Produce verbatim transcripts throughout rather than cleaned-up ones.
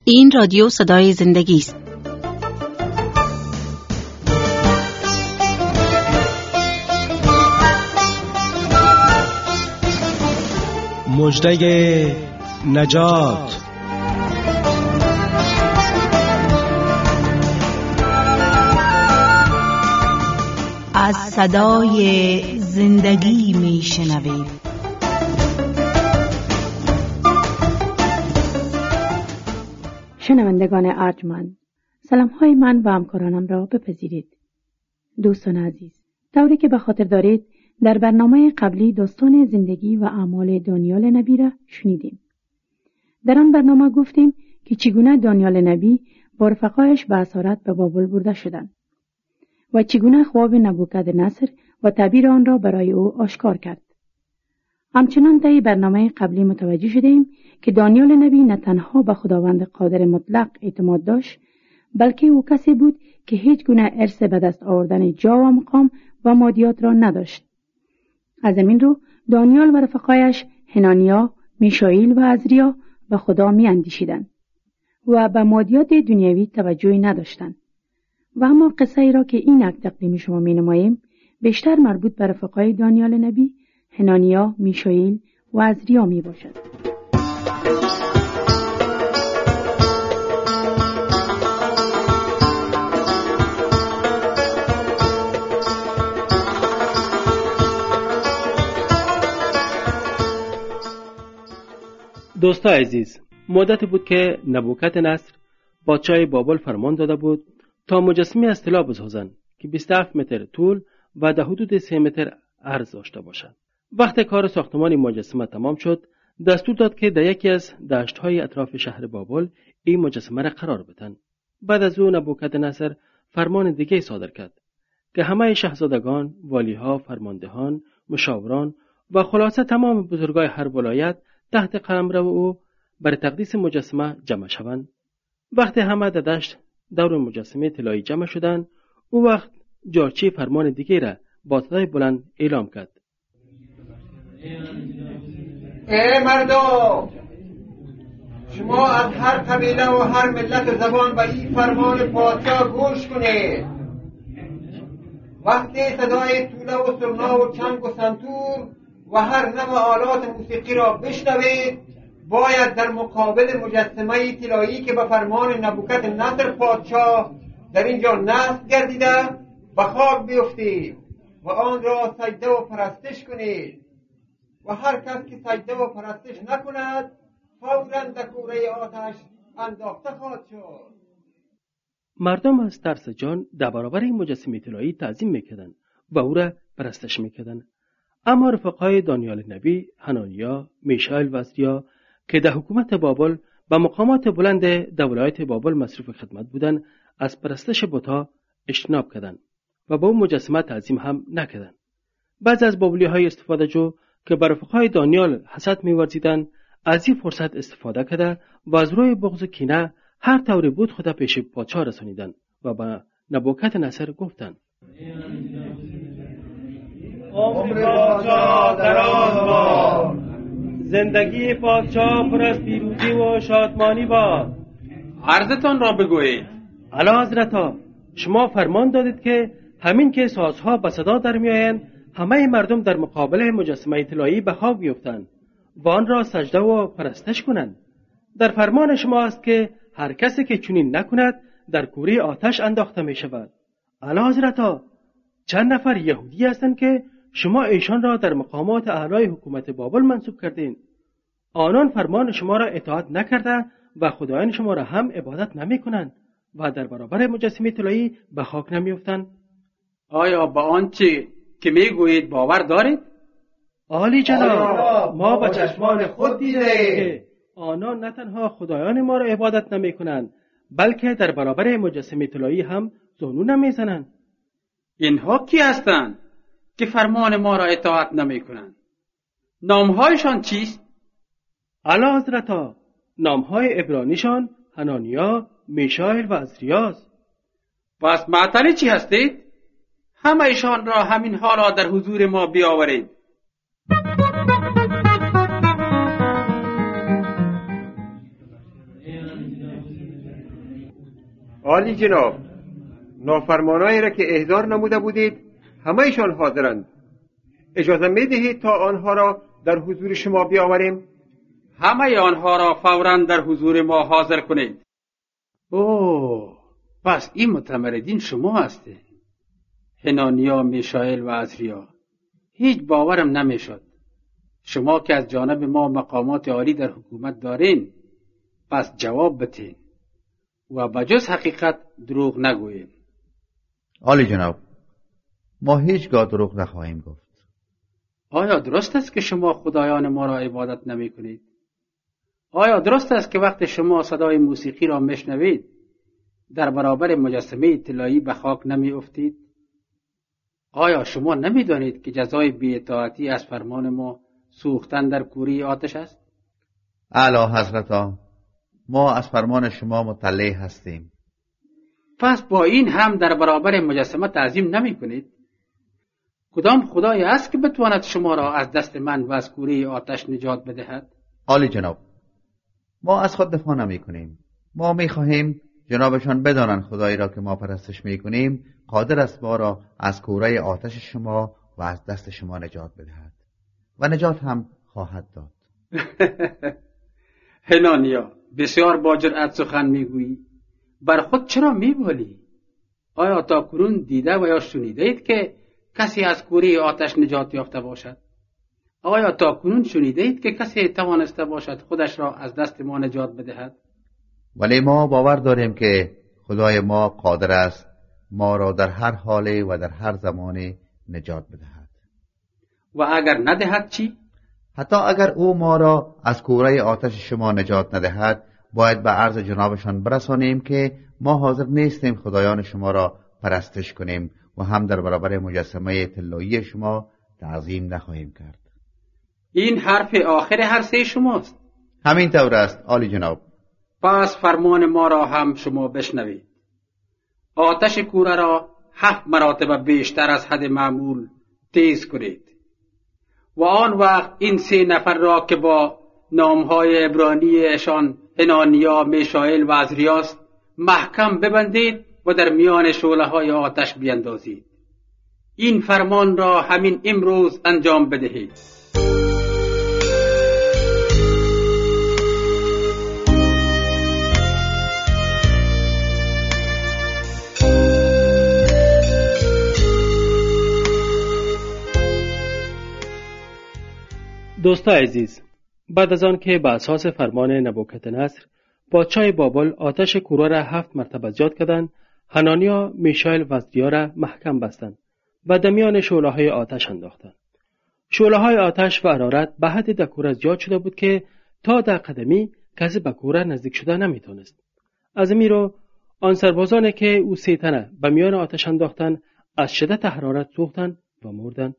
این رادیو صدای زندگی است. مژده نجات. از صدای زندگی می شنوید. شنوندگان ارجمند، سلام‌های من و همکارانم را بپذیرید. دوستان عزیز، طوری که به خاطر دارید در برنامه قبلی داستان زندگی و اعمال دانیال نبی را شنیدیم. در آن برنامه گفتیم که چگونه دانیال نبی با رفقایش به اسارت به بابل برده شدند و چگونه خواب نبوکدنصر و تعبیر آن را برای او آشکار کرد. همچنان طی برنامه قبلی متوجه شدیم که دانیال نبی نه تنها به خداوند قادر مطلق اعتماد داشت، بلکه او کسی بود که هیچ گونه ارث به دست آوردن جا و مقام و مادیات را نداشت. از این رو دانیال و رفقایش حنانیا، میشائیل و عزریا به خدا می اندیشیدند و به مادیات دنیوی توجهی نداشتند. و اما قصه ای را که اینک تقدیم شما می نماییم بیشتر مربوط به رفقای دانیال نبی، حنانیا، میشائیل و عزریا می باشد. دوستا عزیز، مدت بود که نبوکدنصر پادشاه بابل فرمان داده بود تا مجسمه از طلا بسازند که بیست و هفت متر طول و در حدود سه متر عرض داشته باشند. وقتی کار ساختمان مجسمه تمام شد، دستور داد که در یکی از دشت‌های اطراف شهر بابل این مجسمه را قرار بدن. بعد از او نبوکدنصر فرمان دیگه صادر کرد که همه شاهزادگان، والیها، فرماندهان، مشاوران و خلاصه تمام بزرگای هر ولایت تحت قلمرو او برای تقدیس مجسمه جمع شوند. وقتی همه در دشت دور مجسمه طلایی جمع شدند، او وقت جارچی فرمان دیگه را با صدای بلند اعلام کرد: ای مردم، شما از هر قبیله و هر ملت و زبان به این فرمان پادشاه گوش کنید. وقتی صدای توله و سرنا و چنگ و سنتور و هر نوع آلات موسیقی را بشنوید، باید در مقابل مجسمه طلایی که به فرمان نبوکدنصر پادشاه در اینجا نصب گردیده به خاک بیفتید و آن را سجده و پرستش کنید و هر کس که سجده و پرستش نکند فوراً در کوره آتش انداخته خواهد شد. مردم از ترس جان در برابر این مجسمه طلایی تعظیم میکردند و او را پرستش میکردند. اما رفقای دانیال نبی، حنانیا، میشائیل و عزریا که در حکومت بابل به مقامات بلند در ولایت بابل مصروف خدمت بودند، از پرستش بت‌ها اجتناب کردند و با اون مجسمه تعظیم هم نکردند. بعضی از بابلی‌های استفاده جو که بر رفقای دانیال حسد می‌ورزیدند، از این فرصت استفاده کرده و از روی بغض و کینه هر طوری بود خود پیش پادشاه رسانیدند و به نبوکدنصر گفتند: عمر پادشاه دراز باد، زندگی پادشاه پر از پیروزی و شادمانی باد. عرضتان را بگویید. اعلی حضرتا، شما فرمان دادید که همین که سازها به صدا در میآیند همه مردم در مقابل مجسمه طلایی به خاک بیفتند و آن را سجده و پرستش کنند. در فرمان شما است که هر کسی که چنین نکند در کوره آتش انداخته می شود. اعلی حضرتا، چند نفر یهودی هستند که شما ایشان را در مقامات اعلای حکومت بابل منصوب کردین. آنان فرمان شما را اطاعت نکرده و خدایان شما را هم عبادت نمی کنند و در برابر مجسمه طلایی به خاک نمی افتند. آیا با آنچه که می گویید باور دارید؟ عالی جناب، ما با چشمان خود دیده آنان نه تنها خدایان ما را عبادت نمی کنند، بلکه در برابر مجسمه طلایی هم زانو نمی زنند. اینها کی هستند که فرمان ما را اطاعت نمی کنند؟ نامهایشان چیست؟ اعلی حضرتا، نامهای عبرانیشان حنانیا، میشائیل و عزریاست. پس معطل چی هستید؟ همه ایشان را همین حالا در حضور ما بیاورید. عالی جناب، نافرمانایی را که احضار نموده بودید همه‌شان حاضرند. اجازه می دهید تا آنها را در حضور شما بیاوریم؟ همه آنها را فوراً در حضور ما حاضر کنید. اوه، پس این متمردین شما هستید. حنانیا، میشائیل و عزریا. هیچ باورم نمیشد. شما که از جانب ما مقامات عالی در حکومت دارین، پس جواب بتین و بجز حقیقت دروغ نگویین. عالی جناب، ما هیچگاه دروغ نخواهیم گفت. آیا درست است که شما خدایان ما را عبادت نمی کنید؟ آیا درست است که وقت شما صدای موسیقی را میشنوید در برابر مجسمه طلایی به خاک نمی افتید؟ آیا شما نمی دانید که جزای بی‌اطاعتی از فرمان ما سوختن در کوره آتش است؟ اعلی حضرتا، ما از فرمان شما مطلع هستیم. پس با این هم در برابر مجسمه تعظیم نمی کنید؟ کدام خدای است که بتواند شما را از دست من و از کوره آتش نجات بدهد؟ عالی جناب، ما از خود دفاع نمی کنیم. ما می خواهیم جنابشان بدانند خدایی را که ما پرستش می کنیم قادر است ما را از کوره آتش شما و از دست شما نجات بدهد و نجات هم خواهد داد. حنانیا، بسیار با جرأت سخن میگویی. بر خود چرا میبالی؟ آیا تا کنون دیده و یا شنیده اید که کسی از کوره آتش نجات یافته باشد؟ آیا تا کنون شنیده اید که کسی توانسته باشد خودش را از دست ما نجات بدهد؟ ولی ما باور داریم که خدای ما قادر است ما را در هر حاله و در هر زمانه نجات بدهد. و اگر ندهد چی؟ حتی اگر او ما را از کوره آتش شما نجات ندهد، باید به عرض جنابشان برسانیم که ما حاضر نیستیم خدایان شما را پرستش کنیم و هم در برابر مجسمه طلایی شما تعظیم نخواهیم کرد. این حرف آخر هر سه شماست؟ همین طور است عالی جناب. پس فرمان ما را هم شما بشنوید. آتش کوره را هفت مراتب بیشتر از حد معمول تیز کنید و آن وقت این سه نفر را که با نامهای عبرانیشان حنانیا، میشائیل و عزریاست محکم ببندید و در میان شعله‌های آتش بیندازید. این فرمان را همین امروز انجام بدهید. دوستان عزیز، بعد از آن که به اساس فرمان نبوکدنصر پادشاه بابل آتش کوره را هفت مرتبه زیاد کردند، حنانیا، میشائیل و عزریا را محکم بستند و در میان شعله‌های آتش انداختند. شعله‌های آتش و حرارت به حد در کوره زیاد شده بود که تا در قدمی کسی به کوره نزدیک شده نمیتونست. از این رو آن سربازانی که او سه تنه به میان آتش انداختند از شدت حرارت سوختند و مردند.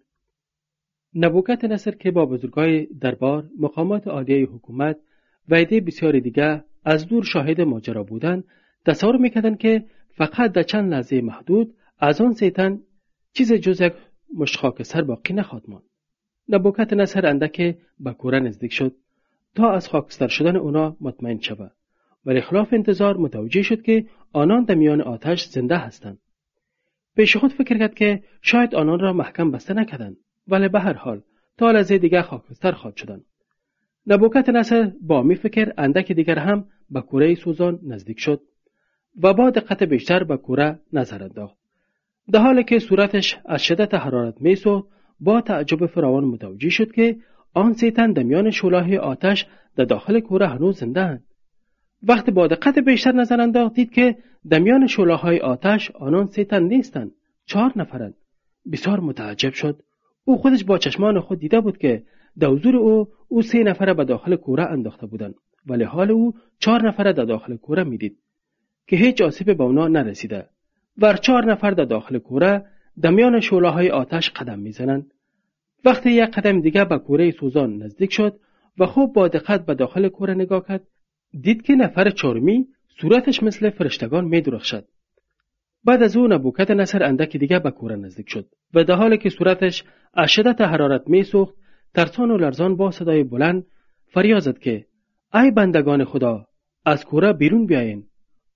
نبوکدنصر که با بزرگای دربار، مقامات عالیه حکومت و عده بسیار دیگر از دور شاهد ماجرا بودند، تصور میکردند که فقط در چند لحظه محدود از آن سه تن چیز جز یک مشت خاکستر باقی نخواهد ماند. نبوکدنصر اندک به کوره نزدیک شد تا از خاکستر شدن اونا مطمئن شود، ولی خلاف انتظار متوجه شد که آنان در میان آتش زنده هستند. پیش خود فکر کرد که شاید آنان را محکم بسته نکردند، ولی به هر حال تا لحظه دیگر خاکستر خواهد شدند. نبوکدنصر با می فکر اندک دیگر هم به کوره سوزان نزدیک شد و با دقت بیشتر به کوره نظر انداخت. در حالی که صورتش از شدت حرارت می سوخت، با تعجب فراوان متوجه شد که آن سه تن در میان شعله‌های آتش در داخل کوره هنوز زنده اند. وقتی با دقت بیشتر نظر انداخت، دید که در میان شعله‌های آتش آنان سه تن نیستند، چهار نفرند. بسیار متعجب شد. او خودش با چشمان خود دیده بود که در حضور او او سه نفر به داخل کوره انداخته بودند، ولی حال او چهار نفر در داخل کوره میدید که هیچ آسیب به اونا نرسیده. و چهار نفر در داخل کوره در میان شعله‌های آتش قدم میزنند. وقتی یک قدم دیگه به کوره سوزان نزدیک شد و خوب با دقت به داخل کوره نگاه کرد، دید که نفر چهارمی صورتش مثل فرشتگان میدرخشد. بعد از او نبوکدنصر اندکی دیگه به کوره نزدیک شد و در حالی که صورتش از شدت حرارت میسوخت، ترسان و لرزان با صدای بلند فریاد زد که ای بندگان خدا، از کوره بیرون بیاین.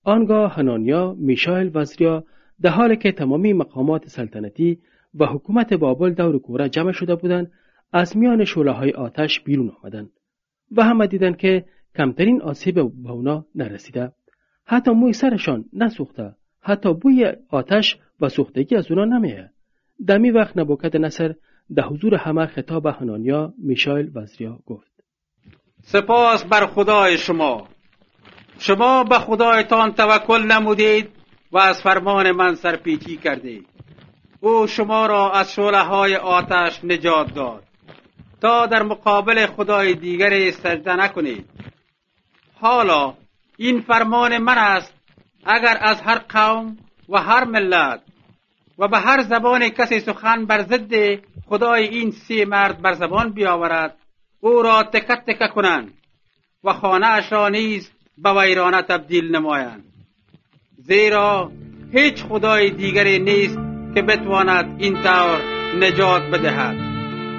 آنگاه حنانیا میشائیل و عزریا در حالی که تمامی مقامات سلطنتی و حکومت بابل دور کوره جمع شده بودند از میان شعله‌های آتش بیرون آمدند و همه دیدند که کمترین آسیب به اونا نرسیده، حتی موی سرشان نسوخته، حتی بوی آتش و سوختگی از اونا نمیه. دمی وقت نبوکدنصر در حضور همه خطاب حنانیا، میشائیل و عزریا گفت: سپاس بر خدای شما. شما به خدایتان توکل نمودید و از فرمان من سرپیچی کردید. او شما را از شعله‌های آتش نجات داد تا در مقابل خدای دیگری سجده نکنید. حالا این فرمان من است: اگر از هر قوم و هر ملت و به هر زبان کسی سخن بر ضد خدای این سه مرد بر زبان بیاورد، او را تکه تکه کنند و خانه اش را نیز به ویرانه تبدیل نمایند، زیرا هیچ خدای دیگری نیست که بتواند این طور نجات بدهد.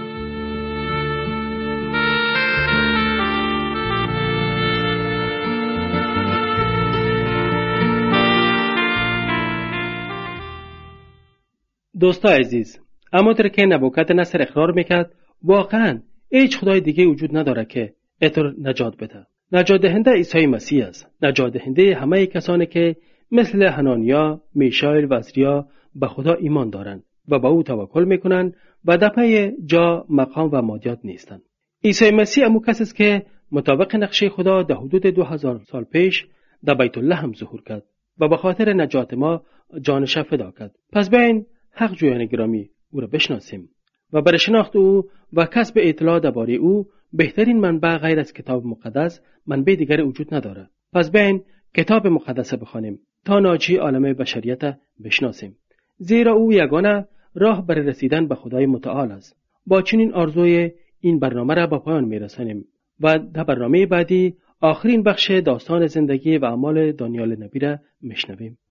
دوستا عزیز، اما در که نبوکدنصر اقرار میکرد واقعا هیچ خدای دیگه وجود نداره که اتر نجات بده. نجات دهنده عیسی مسیح است، نجات دهنده همه کسانی که مثل حنانیا، میشائیل و عزریا به خدا ایمان دارند و به او توکل میکنند و در پی جا، مقام و مادیات نیستند. عیسی مسیح امو کسی است که مطابق نقشه خدا در حدود دو هزار سال پیش در بیت الله هم ظهور کرد و به خاطر نجات ما جانش فدا کرد. پس بیاین حق جویان گرامی او را بشناسیم و برای شناخت او و کسب اطلاع درباره او بهترین منبع غیر از کتاب مقدس منبع دیگر وجود نداره. پس بیاین کتاب مقدس بخوانیم تا ناجی عالم بشریت بشناسیم، زیرا او یگانه راه برای رسیدن به خدای متعال است. با چنین آرزوی این برنامه را به پایان میرسانیم و در برنامه بعدی آخرین بخش داستان زندگی و اعمال دانیال نبی را میشنویم.